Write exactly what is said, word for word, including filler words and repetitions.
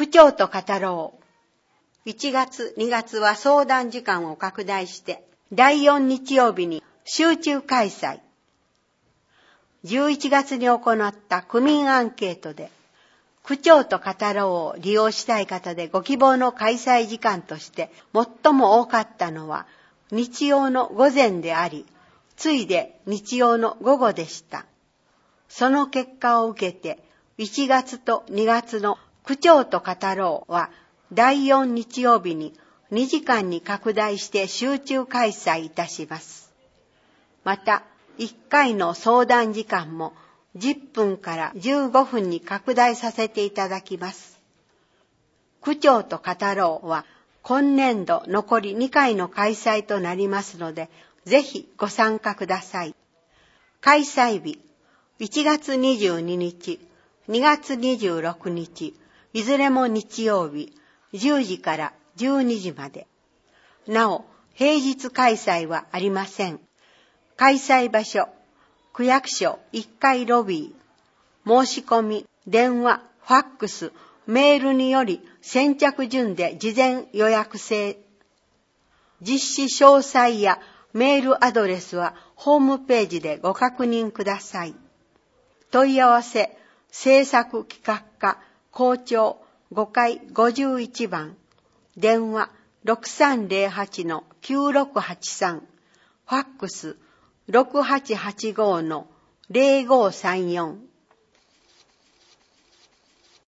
区長と語ろう。いちがつ、にがつは相談時間を拡大して、だいよん日曜日に集中開催。じゅういちがつに行った区民アンケートで、区長と語ろうを利用したい方でご希望の開催時間として最も多かったのは日曜の午前であり、次いで日曜の午後でした。その結果を受けていちがつとにがつの区長と語ろうはだいよん日曜日ににじかんに拡大して集中開催いたします。また、いっかいの相談時間もじゅっぷんからじゅうごふんに拡大させていただきます。区長と語ろうは今年度残りにかいの開催となりますので、ぜひご参加ください。開催日、いちがつにじゅうににち、にがつにじゅうろくにち、いずれも日曜日、じゅうじからじゅうにじまで。なお、平日開催はありません。開催場所、区役所いっかいロビー。申し込み、電話、ファックス、メールにより先着順で事前予約制。実施詳細やメールアドレスはホームページでご確認ください。問い合わせ、制作企画課、校長ごかいごじゅういちばん。電話 ろくさんぜろはちのきゅうろくはちさん。ファックス ろくはちはちごのぜろごさんよん。